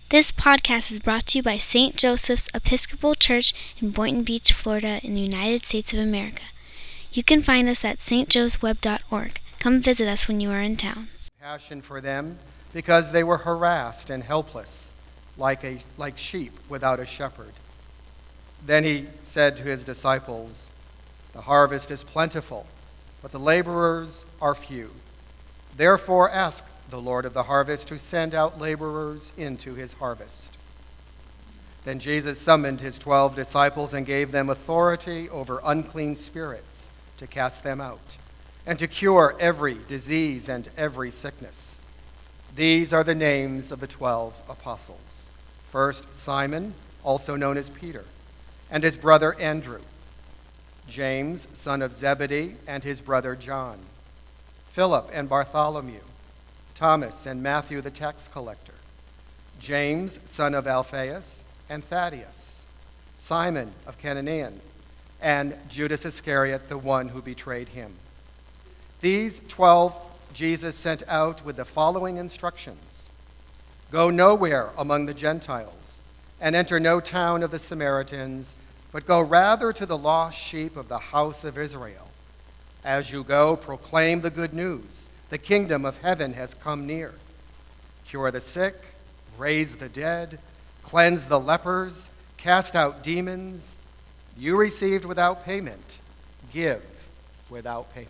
This podcast is brought to you by St. Joseph's Episcopal Church in Boynton Beach, Florida, in the United States of America. You can find us at stjosephweb.org. Come visit us when you are in town. Passion for them because they were harassed and helpless, like sheep without a shepherd. Then he said to his disciples, "The harvest is plentiful, but the laborers are few. Therefore ask the Lord of the harvest to send out laborers into his harvest." Then Jesus summoned his 12 disciples and gave them authority over unclean spirits to cast them out and to cure every disease and every sickness. These are the names of the 12 apostles. First, Simon, also known as Peter, and his brother Andrew. James, son of Zebedee, and his brother John. Philip and Bartholomew. Thomas and Matthew the tax collector. James, son of Alphaeus, and Thaddeus. Simon of Canaan, and Judas Iscariot, the one who betrayed him. These 12 Jesus sent out with the following instructions: "Go nowhere among the Gentiles, and enter no town of the Samaritans, but go rather to the lost sheep of the house of Israel. As you go, proclaim the good news. The kingdom of heaven has come near. Cure the sick, raise the dead, cleanse the lepers, cast out demons. You received without payment, give without payment."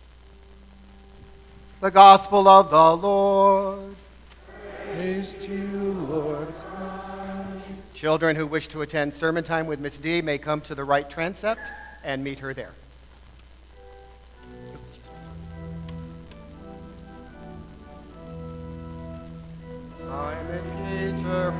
The Gospel of the Lord. Praise to you, Lord Christ. Children who wish to attend sermon time with Miss D may come to the right transept and meet her there. Simon Peter.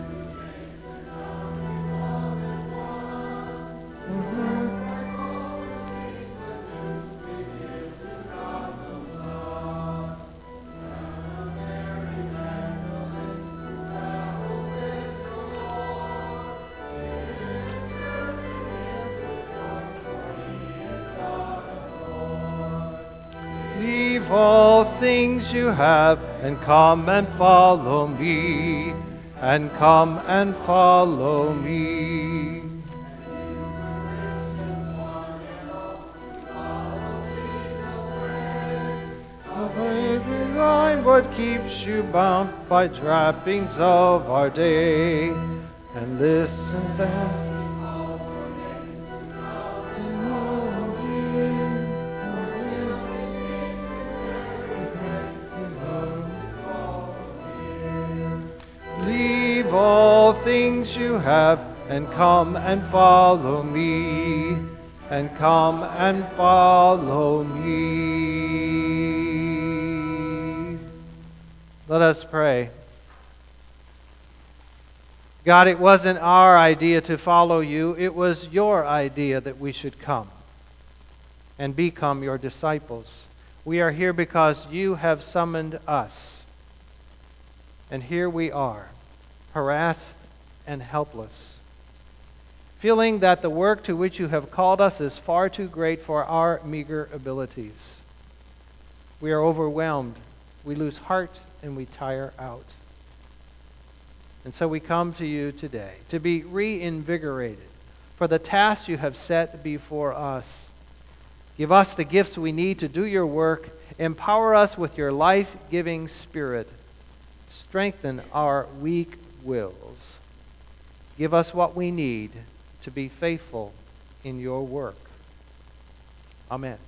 Leave all things you have, and come and follow me, and come and follow me. Line what keeps you bound by trappings of our day, and listens as leave all things you have, and come and follow me, and come and follow me. Let us pray. God, it wasn't our idea to follow you. It was your idea that we should come and become your disciples. We are here because you have summoned us. And here we are, harassed and helpless, feeling that the work to which you have called us is far too great for our meager abilities. We are overwhelmed. We lose heart and we tire out. And so we come to you today to be reinvigorated for the task you have set before us. Give us the gifts we need to do your work. Empower us with your life-giving Spirit. Strengthen our weak wills. Give us what we need to be faithful in your work. Amen.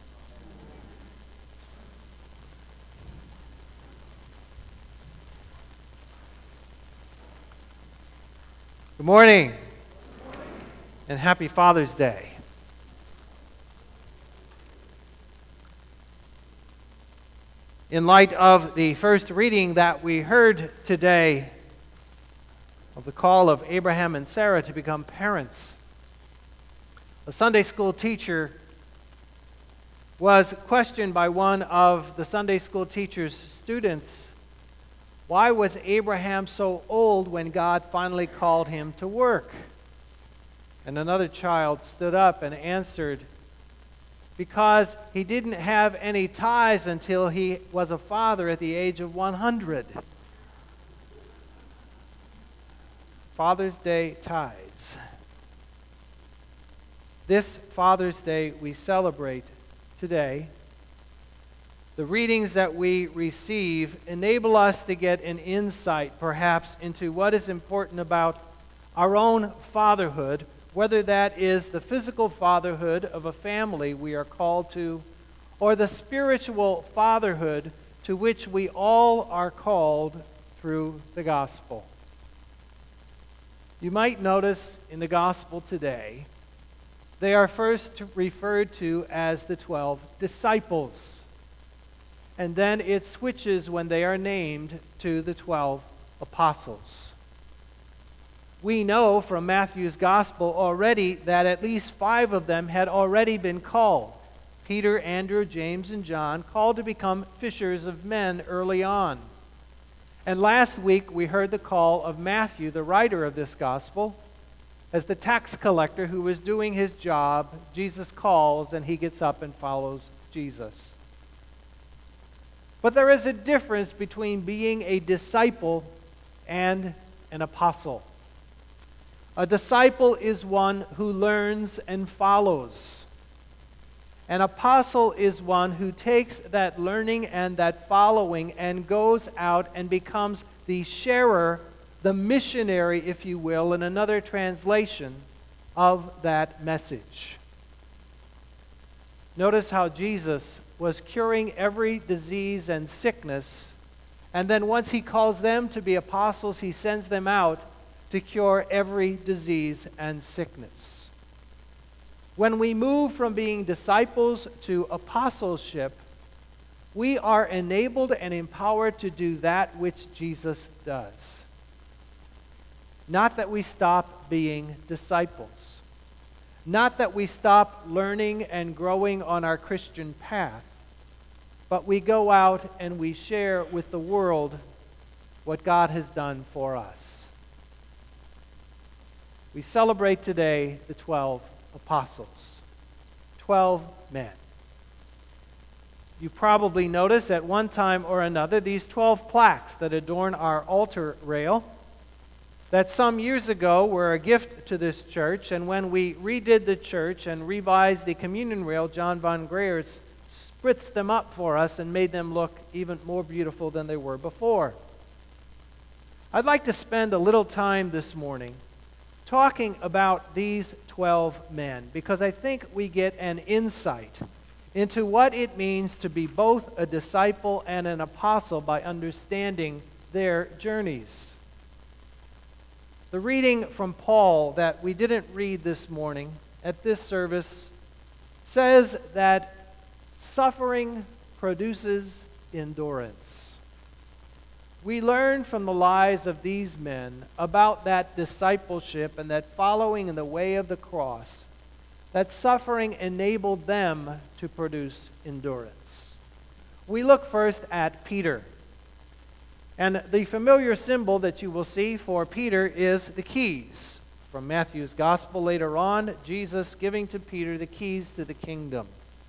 Good morning, and happy Father's Day. In light of the first reading that we heard today of the call of Abraham and Sarah to become parents, a Sunday school teacher was questioned by one of the Sunday school teacher's students. Why was Abraham so old when God finally called him to work? And another child stood up and answered, because he didn't have any ties until he was a father at the age of 100. Father's Day tithes. This Father's Day we celebrate today. The readings that we receive enable us to get an insight, perhaps, into what is important about our own fatherhood, whether that is the physical fatherhood of a family we are called to, or the spiritual fatherhood to which we all are called through the gospel. You might notice in the gospel today, they are first referred to as the 12 disciples. And then it switches when they are named to the 12 apostles. We know from Matthew's gospel already that at least 5 of them had already been called. Peter, Andrew, James, and John, called to become fishers of men early on. And last week we heard the call of Matthew, the writer of this gospel, as the tax collector who was doing his job. Jesus calls and he gets up and follows Jesus. But there is a difference between being a disciple and an apostle. A disciple is one who learns and follows. An apostle is one who takes that learning and that following and goes out and becomes the sharer, the missionary, if you will, in another translation, of that message. Notice how Jesus was curing every disease and sickness, and then once he calls them to be apostles, he sends them out to cure every disease and sickness. When we move from being disciples to apostleship, we are enabled and empowered to do that which Jesus does. Not that we stop being disciples. Not that we stop learning and growing on our Christian path, but we go out and we share with the world what God has done for us. We celebrate today the 12 apostles, 12 men. You probably notice at one time or another these 12 plaques that adorn our altar rail that some years ago were a gift to this church, and when we redid the church and revised the communion rail, John Von Greyerz spritzed them up for us and made them look even more beautiful than they were before. I'd like to spend a little time this morning talking about these 12 men, because I think we get an insight into what it means to be both a disciple and an apostle by understanding their journeys. The reading from Paul that we didn't read this morning at this service says that suffering produces endurance. We learn from the lives of these men about that discipleship and that following in the way of the cross, that suffering enabled them to produce endurance. We look first at Peter. And the familiar symbol that you will see for Peter is the keys. From Matthew's gospel later on, Jesus giving to Peter the keys to the kingdom.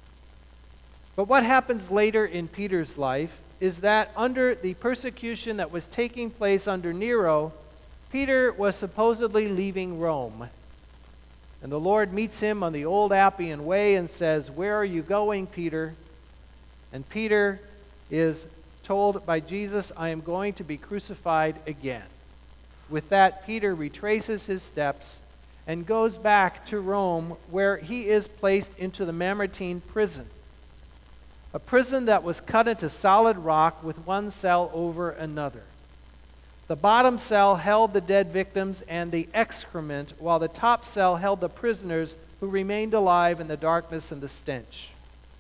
But what happens later in Peter's life is that under the persecution that was taking place under Nero, Peter was supposedly leaving Rome. And the Lord meets him on the old Appian Way and says, "Where are you going, Peter?" And Peter is told by Jesus, "I am going to be crucified again." With that, Peter retraces his steps and goes back to Rome, where he is placed into the Mamertine prison. A prison that was cut into solid rock with one cell over another. The bottom cell held the dead victims and the excrement, while the top cell held the prisoners who remained alive in the darkness and the stench.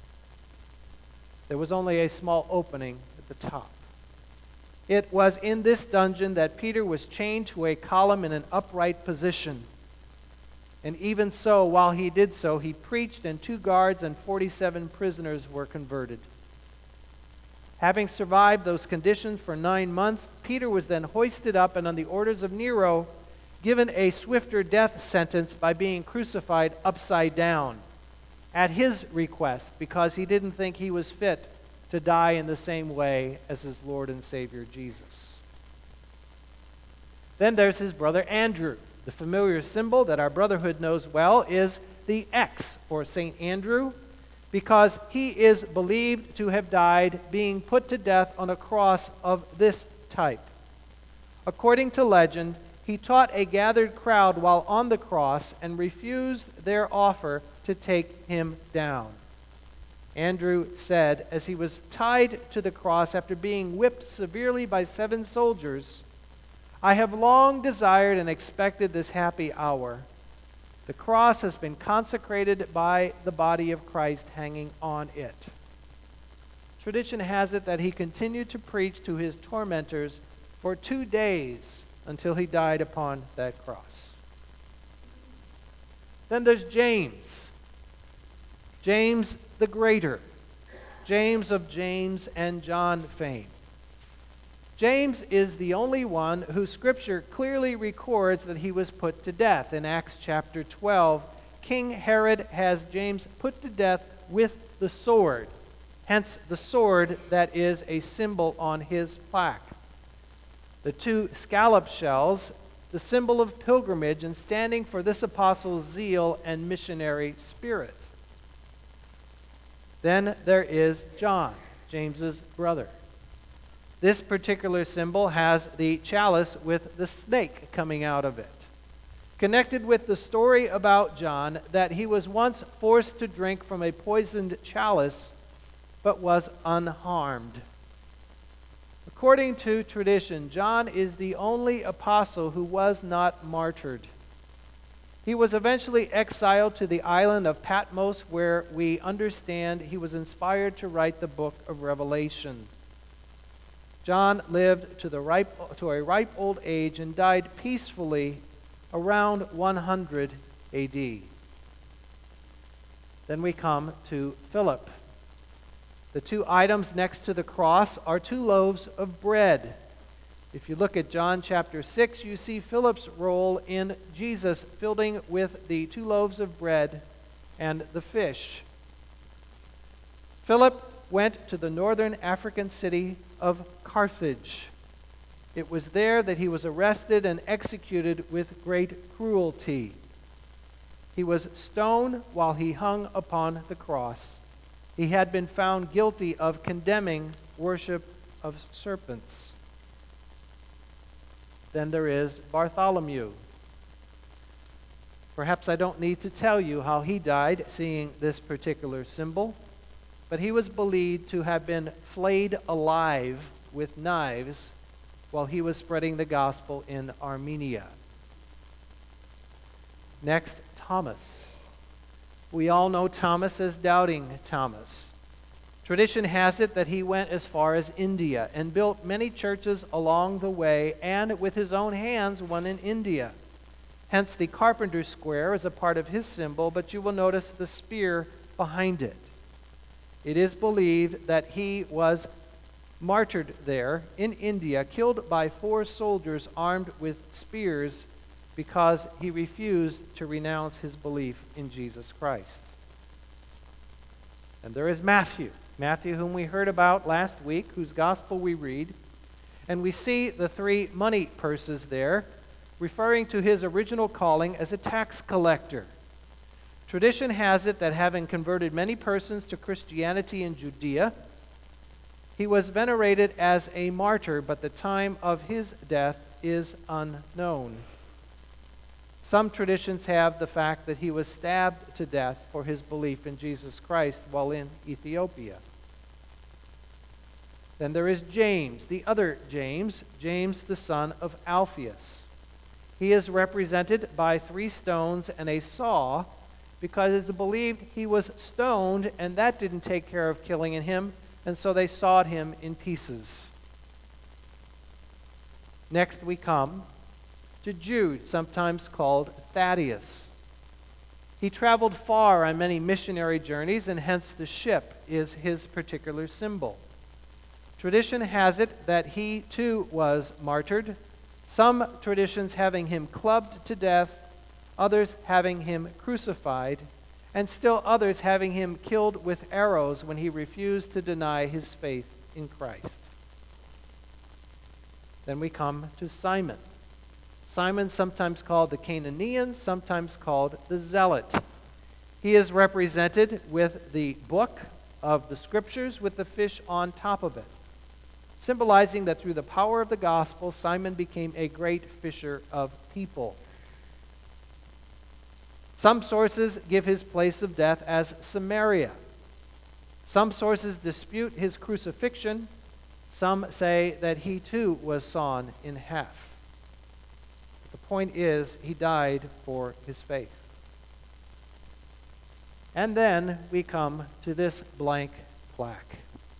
There was only a small opening at the top. It was in this dungeon that Peter was chained to a column in an upright position. And even so, while he did so, he preached, and 2 guards and 47 prisoners were converted. Having survived those conditions for 9 months, Peter was then hoisted up and on the orders of Nero, given a swifter death sentence by being crucified upside down at his request, because he didn't think he was fit to die in the same way as his Lord and Savior Jesus. Then there's his brother Andrew. The familiar symbol that our brotherhood knows well is the X for St. Andrew, because he is believed to have died being put to death on a cross of this type. According to legend, he taught a gathered crowd while on the cross and refused their offer to take him down. Andrew said, as he was tied to the cross after being whipped severely by 7 soldiers, "I have long desired and expected this happy hour. The cross has been consecrated by the body of Christ hanging on it." Tradition has it that he continued to preach to his tormentors for 2 days until he died upon that cross. Then there's James. James the Greater. James of James and John fame. James is the only one who Scripture clearly records that he was put to death. In Acts chapter 12, King Herod has James put to death with the sword, hence the sword that is a symbol on his plaque. The 2 scallop shells, the symbol of pilgrimage and standing for this apostle's zeal and missionary spirit. Then there is John, James's brother. This particular symbol has the chalice with the snake coming out of it, connected with the story about John that he was once forced to drink from a poisoned chalice but was unharmed. According to tradition, John is the only apostle who was not martyred. He was eventually exiled to the island of Patmos, where we understand he was inspired to write the book of Revelation. John lived to a ripe old age and died peacefully around 100 AD. Then we come to Philip. The 2 items next to the cross are 2 loaves of bread. If you look at John chapter 6, you see Philip's role in Jesus filling with the 2 loaves of bread and the fish. Philip went to the northern African city of Carthage. It was there that he was arrested and executed with great cruelty. He was stoned while he hung upon the cross. He had been found guilty of condemning worship of serpents. Then there is Bartholomew. Perhaps I don't need to tell you how he died, seeing this particular symbol, but he was believed to have been flayed alive with knives while he was spreading the gospel in Armenia. Next, Thomas. We all know Thomas as Doubting Thomas. Tradition has it that he went as far as India and built many churches along the way, and with his own hands one in India. Hence the carpenter's square is a part of his symbol, but you will notice the spear behind it. It is believed that he was martyred there in India, killed by 4 soldiers armed with spears because he refused to renounce his belief in Jesus Christ. And there is Matthew. Matthew, whom we heard about last week, whose gospel we read. And we see the 3 money purses there, referring to his original calling as a tax collector. Tradition has it that having converted many persons to Christianity in Judea, he was venerated as a martyr, but the time of his death is unknown. Some traditions have the fact that he was stabbed to death for his belief in Jesus Christ while in Ethiopia. Then there is James, the other James, James the son of Alphaeus. He is represented by 3 stones and a saw because it's believed he was stoned and that didn't take care of killing him, and so they sawed him in pieces. Next we come to Jude, sometimes called Thaddeus. He traveled far on many missionary journeys, and hence the ship is his particular symbol. Tradition has it that he too was martyred, some traditions having him clubbed to death, others having him crucified, and still others having him killed with arrows when he refused to deny his faith in Christ. Then we come to Simon. Simon, sometimes called the Canaanian, sometimes called the Zealot. He is represented with the book of the Scriptures with the fish on top of it, symbolizing that through the power of the gospel, Simon became a great fisher of people. Some sources give his place of death as Samaria. Some sources dispute his crucifixion. Some say that he too was sawn in half. The point is, he died for his faith. And then we come to this blank plaque.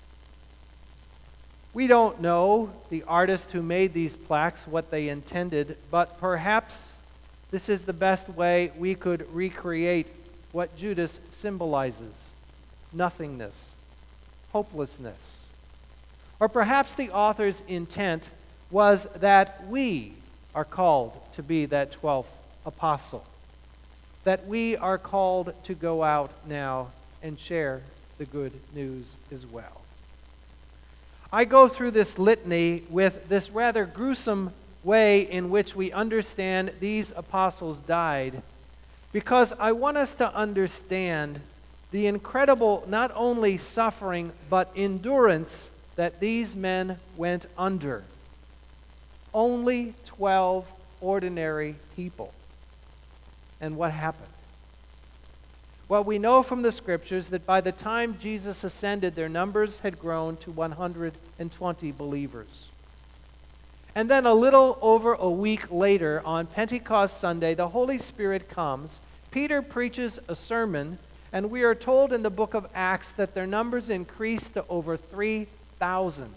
We don't know, the artist who made these plaques, what they intended, but perhaps this is the best way we could recreate what Judas symbolizes: nothingness, hopelessness. Or perhaps the author's intent was that we are called to be that 12th apostle, that we are called to go out now and share the good news as well. I go through this litany with this rather gruesome way in which we understand these apostles died, because I want us to understand the incredible not only suffering but endurance that these men went under. Only 12 ordinary people. And what happened? Well, we know from the Scriptures that by the time Jesus ascended, their numbers had grown to 120 believers. And then a little over a week later, on Pentecost Sunday, the Holy Spirit comes. Peter preaches a sermon, and we are told in the book of Acts that their numbers increased to over 3,000.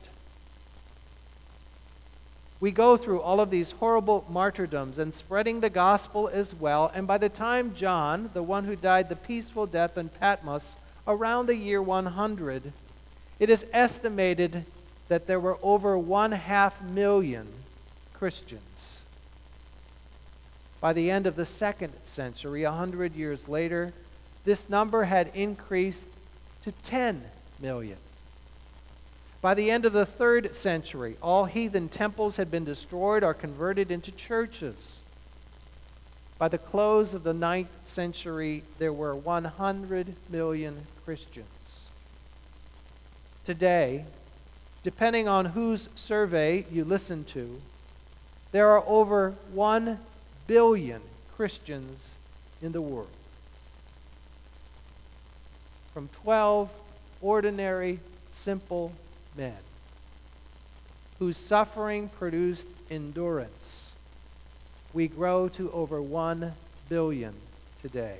We go through all of these horrible martyrdoms and spreading the gospel as well, and by the time John, the one who died the peaceful death in Patmos, around the year 100, it is estimated that there were over 500,000 Christians. By the end of the 2nd century, 100 years later, this number had increased to 10 million. By the end of the 3rd century, all heathen temples had been destroyed or converted into churches. By the close of the 9th century, there were 100 million Christians. Today, depending on whose survey you listen to, there are over 1 billion Christians in the world. From 12 ordinary, simple men whose suffering produced endurance, we grow to over 1 billion today.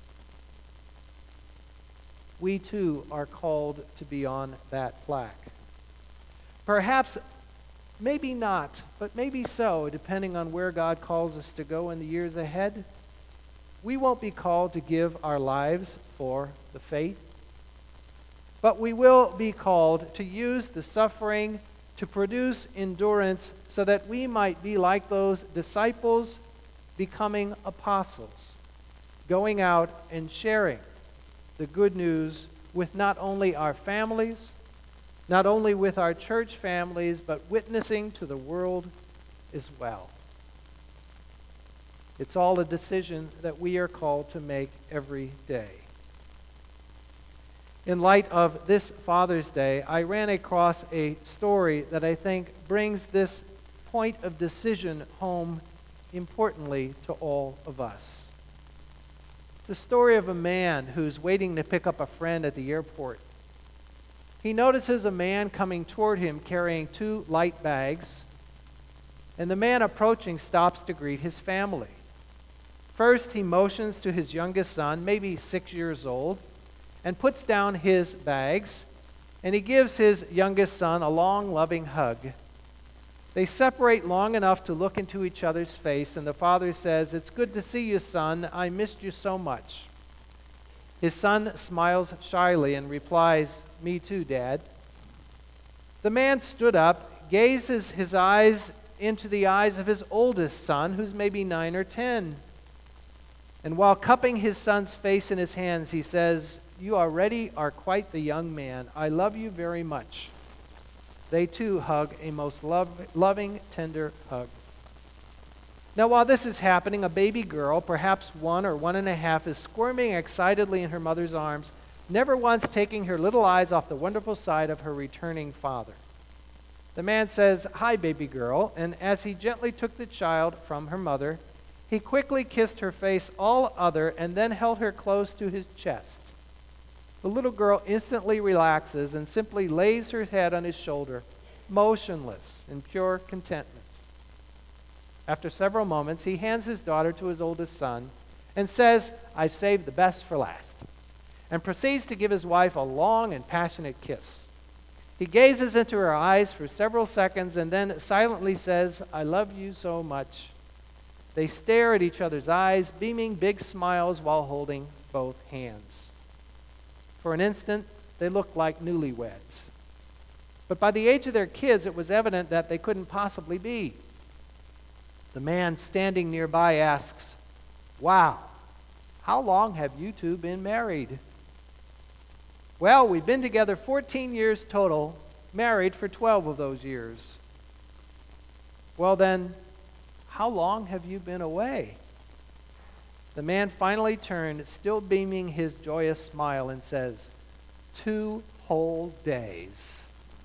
We too are called to be on that plaque. Perhaps, maybe not, but maybe so, depending on where God calls us to go in the years ahead. We won't be called to give our lives for the faith, but we will be called to use the suffering to produce endurance so that we might be like those disciples becoming apostles, going out and sharing the good news with not only our families, not only with our church families, but witnessing to the world as well. It's all a decision that we are called to make every day. In light of this Father's Day, I ran across a story that I think brings this point of decision home importantly to all of us. It's the story of a man who's waiting to pick up a friend at the airport. He notices a man coming toward him carrying 2 light bags, and the man approaching stops to greet his family. First, he motions to his youngest son, maybe 6 years old, and puts down his bags, and he gives his youngest son a long, loving hug. They separate long enough to look into each other's face, and the father says, "It's good to see you, son. I missed you so much." His son smiles shyly and replies, "Me too, Dad." The man stood up, gazes his eyes into the eyes of his oldest son, who's maybe 9 or 10. And while cupping his son's face in his hands, he says, "You already are quite the young man. I love you very much." They too hug a most loving, tender hug. Now, while this is happening, a baby girl, perhaps 1 or 1.5, is squirming excitedly in her mother's arms, never once taking her little eyes off the wonderful sight of her returning father. The man says, "Hi, baby girl," and as he gently took the child from her mother, he quickly kissed her face all other and then held her close to his chest. The little girl instantly relaxes and simply lays her head on his shoulder, motionless in pure contentment. After several moments, he hands his daughter to his oldest son and says, "I've saved the best for last," and proceeds to give his wife a long and passionate kiss. He gazes into her eyes for several seconds and then silently says, "I love you so much." They stare at each other's eyes, beaming big smiles while holding both hands. For an instant, they looked like newlyweds. But by the age of their kids, it was evident that they couldn't possibly be. The man standing nearby asks, "Wow, how long have you two been married?" "Well, we've been together 14 years total, married for 12 of those years." "Well then, how long have you been away?" The man finally turned, still beaming his joyous smile, and says, 2 whole days.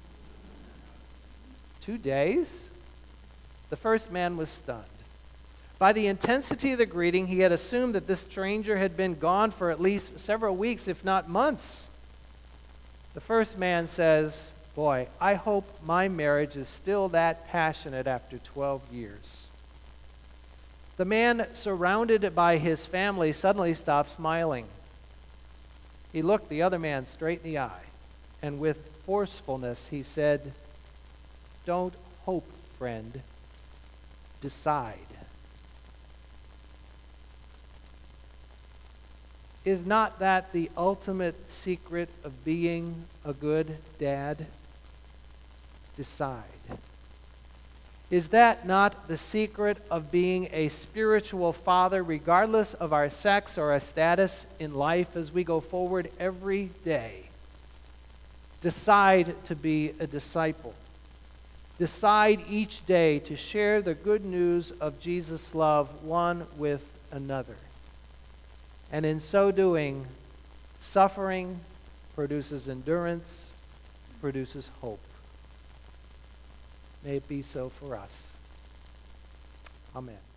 2 days? The first man was stunned. By the intensity of the greeting, he had assumed that this stranger had been gone for at least several weeks, if not months. The first man says, "Boy, I hope my marriage is still that passionate after 12 years. The man, surrounded by his family, suddenly stopped smiling. He looked the other man straight in the eye, and with forcefulness he said, "Don't hope, friend. Decide." Is not that the ultimate secret of being a good dad? Decide. Is that not the secret of being a spiritual father, regardless of our sex or our status in life as we go forward every day? Decide to be a disciple. Decide each day to share the good news of Jesus' love one with another. And in so doing, suffering produces endurance, produces hope. May it be so for us. Amen.